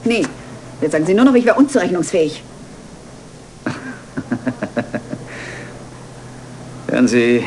Nee. Jetzt sagen Sie nur noch, ich wäre unzurechnungsfähig. Hören Sie,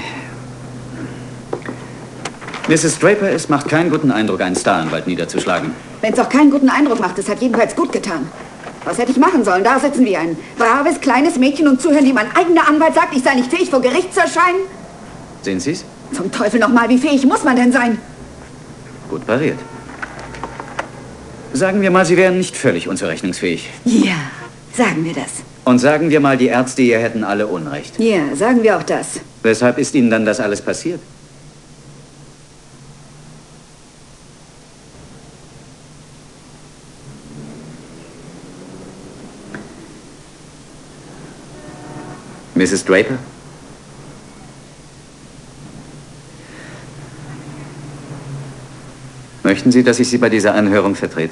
Mrs. Draper, es macht keinen guten Eindruck, einen Staranwalt niederzuschlagen. Wenn es auch keinen guten Eindruck macht, es hat jedenfalls gut getan. Was hätte ich machen sollen? Da sitzen wie ein braves, kleines Mädchen und zuhören, wie mein eigener Anwalt sagt, ich sei nicht fähig, vor Gericht zu erscheinen? Sehen Sie's? Zum Teufel nochmal, wie fähig muss man denn sein? Gut pariert. Sagen wir mal, Sie wären nicht völlig unzurechnungsfähig. Ja, sagen wir das. Und sagen wir mal, die Ärzte hier hätten alle Unrecht. Ja, sagen wir auch das. Weshalb ist Ihnen dann das alles passiert? Mrs. Draper? Möchten Sie, dass ich Sie bei dieser Anhörung vertrete?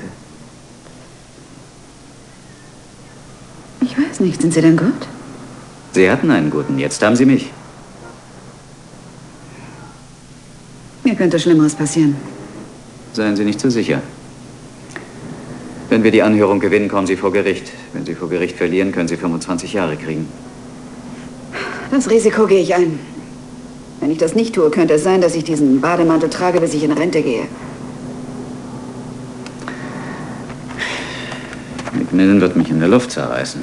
Ich weiß nicht. Sind Sie denn gut? Sie hatten einen guten, jetzt haben Sie mich. Mir könnte Schlimmeres passieren. Seien Sie nicht zu sicher. Wenn wir die Anhörung gewinnen, kommen Sie vor Gericht. Wenn Sie vor Gericht verlieren, können Sie 25 Jahre kriegen. Das Risiko gehe ich ein. Wenn ich das nicht tue, könnte es sein, dass ich diesen Bademantel trage, bis ich in Rente gehe. McMillan wird mich in der Luft zerreißen.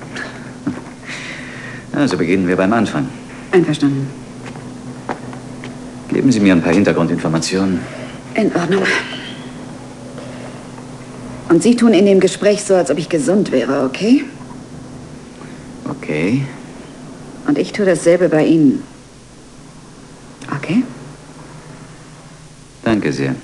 Also beginnen wir beim Anfang. Einverstanden. Geben Sie mir ein paar Hintergrundinformationen. In Ordnung. Und Sie tun in dem Gespräch so, als ob ich gesund wäre, okay? Okay. Und ich tue dasselbe bei Ihnen. Okay? Danke sehr.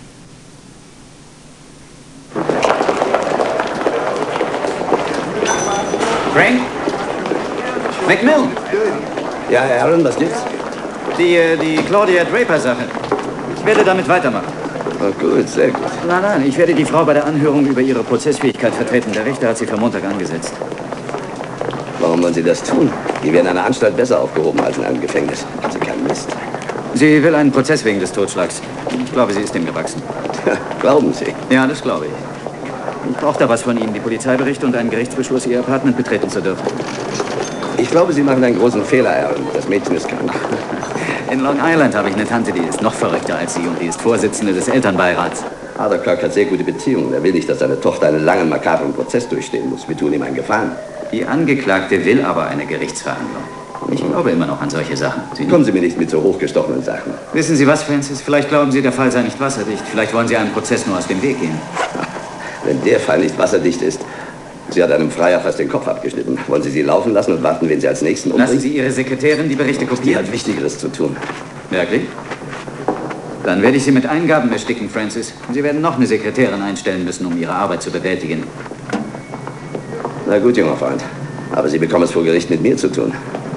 Frank? McMillan? Ja, Herr Aaron, was gibt's? Die Claudia Draper-Sache. Ich werde damit weitermachen. Oh, gut, sehr gut. Nein, ich werde die Frau bei der Anhörung über ihre Prozessfähigkeit vertreten. Der Richter hat sie für Montag angesetzt. Warum wollen Sie das tun? Die wären in einer Anstalt besser aufgehoben als in einem Gefängnis. Also kein Mist. Sie will einen Prozess wegen des Totschlags. Ich glaube, sie ist dem gewachsen. Glauben Sie? Ja, das glaube ich. Ich brauche da was von Ihnen, die Polizeiberichte und einen Gerichtsbeschluss, Ihr Apartment betreten zu dürfen. Ich glaube, Sie machen einen großen Fehler, Aaron. Das Mädchen ist krank. In Long Island habe ich eine Tante, die ist noch verrückter als Sie und die ist Vorsitzende des Elternbeirats. Arthur Clark hat sehr gute Beziehungen. Er will nicht, dass seine Tochter einen langen, makabren Prozess durchstehen muss. Wir tun ihm einen Gefallen. Die Angeklagte will aber eine Gerichtsverhandlung. Ich glaube immer noch an solche Sachen. Kommen Sie mir nicht mit so hochgestochenen Sachen. Wissen Sie was, Francis? Vielleicht glauben Sie, der Fall sei nicht wasserdicht. Vielleicht wollen Sie einem Prozess nur aus dem Weg gehen. Wenn der Fall nicht wasserdicht ist, sie hat einem Freier fast den Kopf abgeschnitten. Wollen Sie sie laufen lassen und warten, wen Sie als Nächsten umbringen? Lassen Sie Ihre Sekretärin die Berichte Die kopieren. hat Wichtigeres zu tun. Wirklich? Dann werde ich Sie mit Eingaben ersticken, Francis. Sie werden noch eine Sekretärin einstellen müssen, um Ihre Arbeit zu bewältigen. Na gut, junger Freund. Aber Sie bekommen es vor Gericht mit mir zu tun.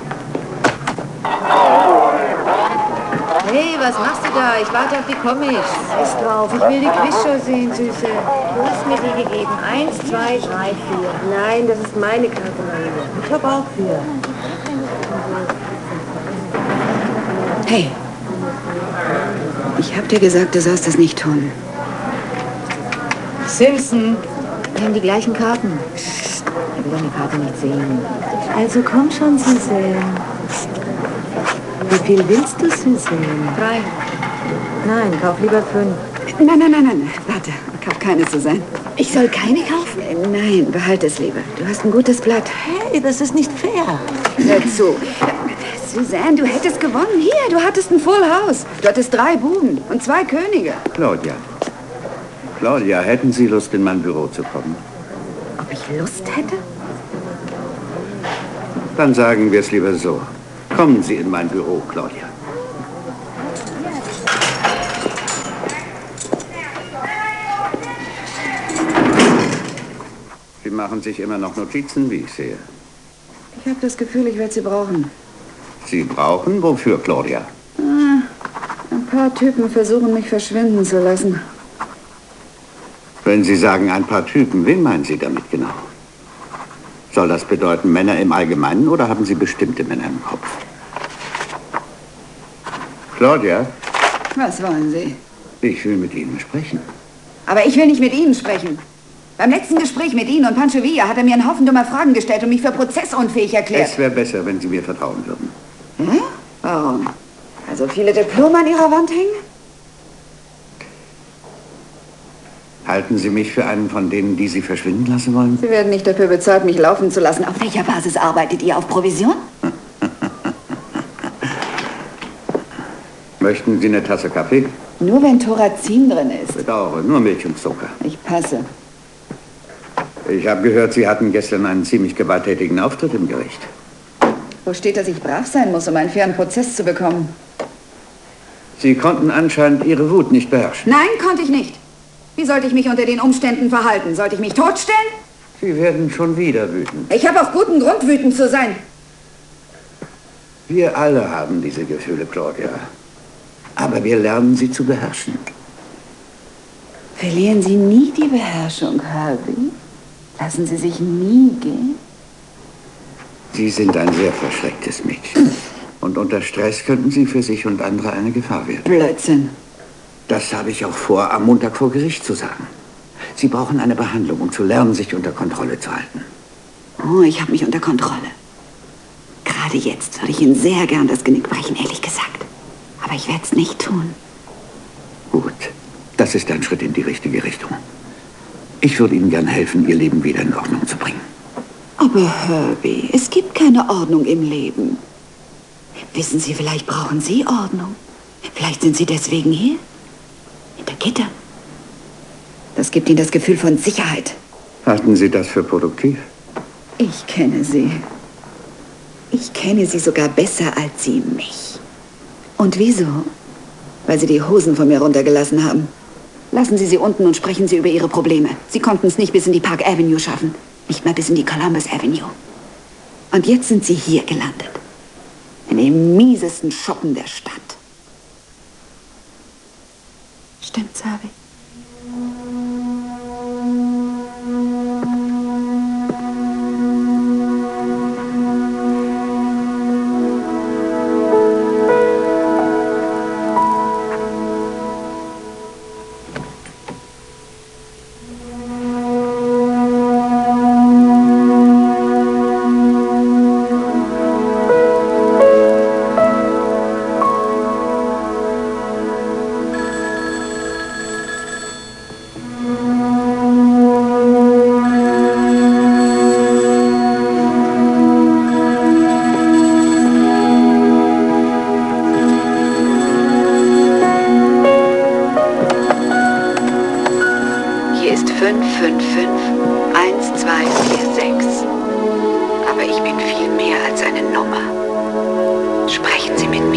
Hey, was machst du da? Ich warte auf die Comics. Scheiß drauf, ich will die Quizshow sehen, Süße. Du hast mir die gegeben. 1, 2, 3, 4. Nein, das ist meine Karte, Maria. Ich habe auch 4. Hey. Ich hab dir gesagt, du sollst das nicht tun. Simpson. Wir haben die gleichen Karten. Er will deine Karte nicht sehen. Also komm schon, Süße. Wie viel willst du, Süße? 3. Nein, kauf lieber 5. Nein. Warte, kauf keine, Susanne. Ich soll keine kaufen? Nein, behalte es lieber. Du hast ein gutes Blatt. Hey, das ist nicht fair. Hör zu. Susanne, du hättest gewonnen. Hier, du hattest ein Full House. Du hattest 3 Buben und 2 Könige. Claudia, hätten Sie Lust, in mein Büro zu kommen? Ob ich Lust hätte? Dann sagen wir es lieber so. Kommen Sie in mein Büro, Claudia. Sie machen sich immer noch Notizen, wie ich sehe. Ich habe das Gefühl, ich werde sie brauchen. Sie brauchen wofür, Claudia? Ein paar Typen versuchen, mich verschwinden zu lassen. Wenn Sie sagen, ein paar Typen, wen meinen Sie damit genau? Soll das bedeuten Männer im Allgemeinen oder haben Sie bestimmte Männer im Kopf? Claudia, Was wollen Sie? ich will mit Ihnen sprechen. Aber ich will nicht mit Ihnen sprechen. Beim letzten Gespräch mit Ihnen und Pancho Villa hat er mir einen Haufen dummer Fragen gestellt und mich für prozessunfähig erklärt. Es wäre besser, wenn Sie mir vertrauen würden. Hm? Warum? Also viele Diplome an Ihrer Wand hängen? Halten Sie mich für einen von denen, die Sie verschwinden lassen wollen? Sie werden nicht dafür bezahlt, mich laufen zu lassen. Auf welcher Basis arbeitet ihr? Auf Provision? Möchten Sie eine Tasse Kaffee? Nur wenn Thorazin drin ist. Bedauere, nur Milch und Zucker. Ich passe. Ich habe gehört, Sie hatten gestern einen ziemlich gewalttätigen Auftritt im Gericht. Wo steht, dass ich brav sein muss, um einen fairen Prozess zu bekommen? Sie konnten anscheinend Ihre Wut nicht beherrschen. Nein, konnte ich nicht. Wie sollte ich mich unter den Umständen verhalten? Sollte ich mich totstellen? Sie werden schon wieder wütend. Ich habe auch guten Grund, wütend zu sein. Wir alle haben diese Gefühle, Claudia. Aber wir lernen sie zu beherrschen. Verlieren Sie nie die Beherrschung, Herbie. Lassen Sie sich nie gehen. Sie sind ein sehr verschrecktes Mädchen. Und unter Stress könnten Sie für sich und andere eine Gefahr werden. Blödsinn. Das habe ich auch vor, am Montag vor Gericht zu sagen. Sie brauchen eine Behandlung, um zu lernen, sich unter Kontrolle zu halten. Oh, ich habe mich unter Kontrolle. Gerade jetzt würde ich Ihnen sehr gern das Genick brechen, ehrlich gesagt. Aber ich werde es nicht tun. Gut, das ist ein Schritt in die richtige Richtung. Ich würde Ihnen gern helfen, Ihr Leben wieder in Ordnung zu bringen. Aber Herbie, es gibt keine Ordnung im Leben. Wissen Sie, vielleicht brauchen Sie Ordnung. Vielleicht sind Sie deswegen hier. Hinter Gitter. Das gibt Ihnen das Gefühl von Sicherheit. Halten Sie das für produktiv? Ich kenne Sie. Ich kenne Sie sogar besser als Sie mich. Und wieso? Weil Sie die Hosen von mir runtergelassen haben. Lassen Sie sie unten und sprechen Sie über Ihre Probleme. Sie konnten es nicht bis in die Park Avenue schaffen. Nicht mal bis in die Columbus Avenue. Und jetzt sind Sie hier gelandet. In dem miesesten Schuppen der Stadt. Stimmt's, Herbie? Aber ich bin viel mehr als eine Nummer. Sprechen Sie mit mir.